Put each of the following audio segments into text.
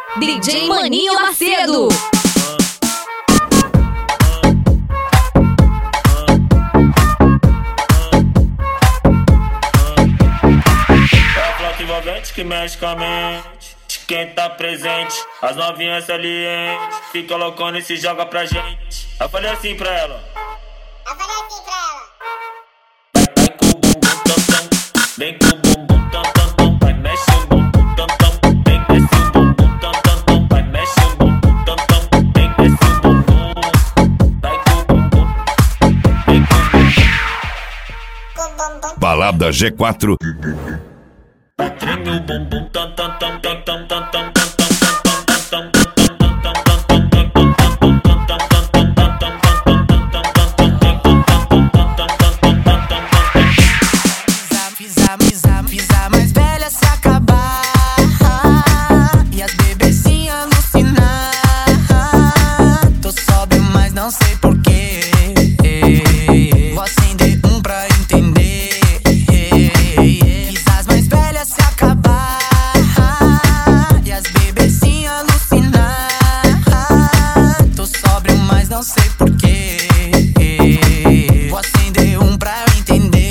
DJ Maninho Macedo. Envolvente que mexe com a mente, quem tá presente, as novinhas salientes, fica loucona e se joga pra gente. Eu falei assim pra ela. Vai com o bumbum tam tam, vem com o bumbum tam tam tam, vai mexe o bumbum tam tam, vem desce o bumbum tam tam tam, vai mexe o bumbum tam tam, vem desce o bumbum, vai com o bumbum, vem com o bumbum. Balada G4. Treme o bumbum tam tam tam tam tam tam tam. Fiz a mais velha se acabar e as bebezinhas alucinar. Tô sóbrio, mas não sei porquê. Vou acender um pra entender. Fiz as mais velhas se acabar e as bebezinhas alucinar. Tô sóbrio, mas não sei porquê. Vou acender um pra entender.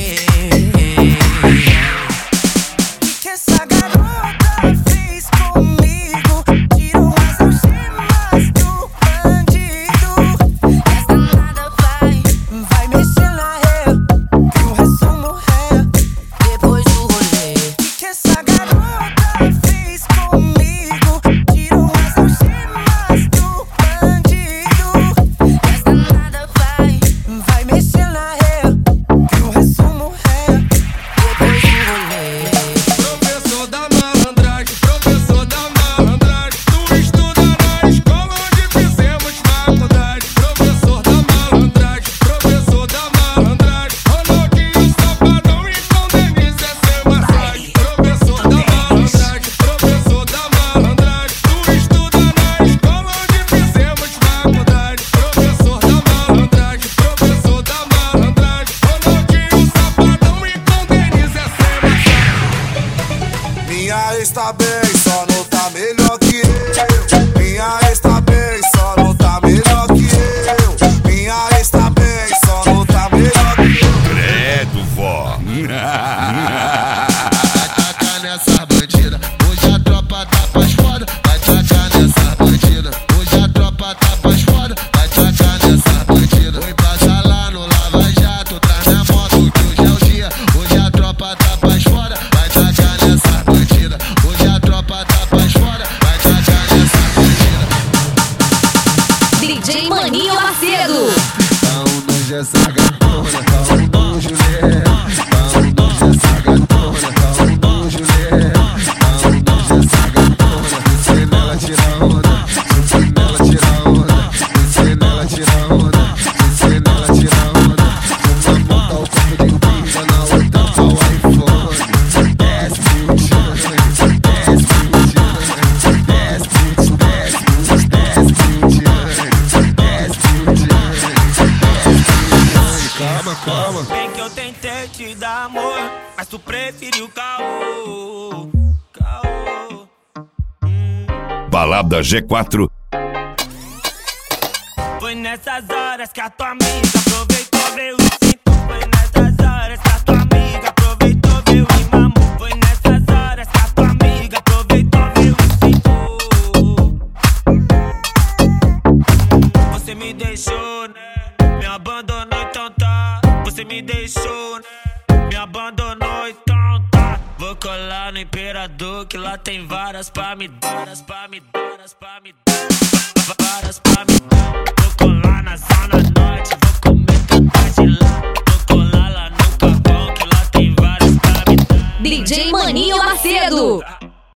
Essa garota fez comigo, tirou as algemas do bandido. Essa nada vai mexer na rede, que o resto morrer depois do rolê. Que essa garota fez comigo, tirou as algemas do bandido. Essa nada vai mexer na rede, que o resto morrer depois do rolê. Minha ex tá bem, só não tá melhor que eu. Minha ex tá bem, só não tá melhor que eu. Minha ex tá bem, só não tá melhor que eu. Credo, vó. Vai tacar nessa bandida, hoje a tropa tá pras foda. Vai tacar nessa bandida, hoje a tropa tá pras foda. Vai tacar nessa bandida, foi passar lá no Lava Jato, traz minha moto que hoje é o dia. Hoje a tropa tá pras foda. Vai tacar nessa bandida, hoje a tropa tá pras foda. Vai tacar nessa bandida. DJ Maninho Macedo. Tá um nojo essa gatona, tá um nojo, né? Tá um nojo essa gatona, tá um nojo, né? Tá um nojo essa gatona. Desce nela, tira onda, desce nela, tira onda, desce nela, tira onda, desce nela, tira onda. Uma mão tá o copo de pinga, na outra tá o iPhone. Desce, mentira, desce, mentira, desce, mentira. Calma, calma. Bem que eu tentei te dar amor, mas tu preferiu caô. Balada G4. Foi nessas horas que a tua amiga aproveitou, veio e sinto. Foi nessas horas que a tua amiga aproveitou, veio e mamou. Foi nessas horas que a tua amiga aproveitou, veio e sinto. Você me deixou, né? Me abandonou, então tá. Você me deixou, né? Me abandonou, então tá. Vou colar no Imperador, que lá tem varas pra me dar, varas pra me dar, varas pra me dar, varas pra me dar. Vou colar na Zona Norte, vou comer tudo de lá. Vou colar lá no Capão, que lá tem varas pra me dar. DJ Maninho Macedo.